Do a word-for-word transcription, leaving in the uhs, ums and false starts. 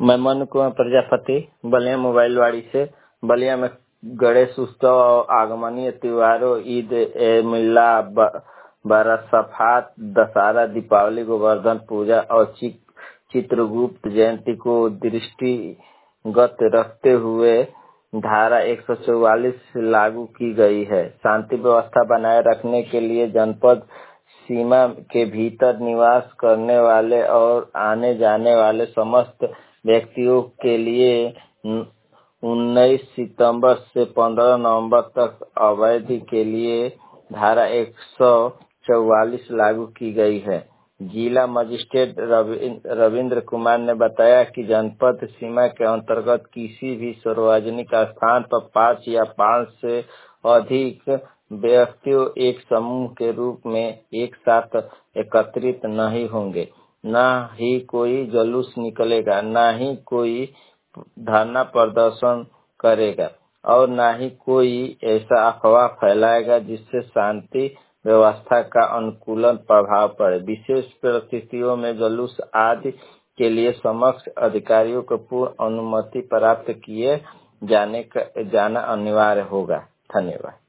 मैं मनु कुमार प्रजापति बलिया मोबाइल वाड़ी से। बलिया में गणेश उत्सव और आगमनीय त्योहारों ईद ए मिला, बरसफात, दशहरा, दीपावली, गोवर्धन पूजा और चित्रगुप्त जयंती को दृष्टिगत रखते हुए धारा एक सौ चौवालीस लागू की गई है। शांति व्यवस्था बनाए रखने के लिए जनपद सीमा के भीतर निवास करने वाले और आने जाने वाले समस्त व्यक्तियों के लिए उन्नीस सितंबर से पंद्रह नवंबर तक अवधि के लिए धारा एक सौ चौवालीस लागू की गई है। जिला मजिस्ट्रेट रविंद्र कुमार ने बताया कि जनपद सीमा के अंतर्गत किसी भी सार्वजनिक स्थान पर पाँच या पाँच से अधिक व्यक्तियों एक समूह के रूप में एक साथ एकत्रित नहीं होंगे। न ही कोई जुलूस निकलेगा, न ही कोई धरना प्रदर्शन करेगा और न ही कोई ऐसा अफवाह फैलाएगा जिससे शांति व्यवस्था का अनुकूल प्रभाव पड़े। विशेष परिस्थितियों में जुलूस आदि के लिए समक्ष अधिकारियों को पूर्ण अनुमति प्राप्त किए जाने का जाना अनिवार्य होगा। धन्यवाद।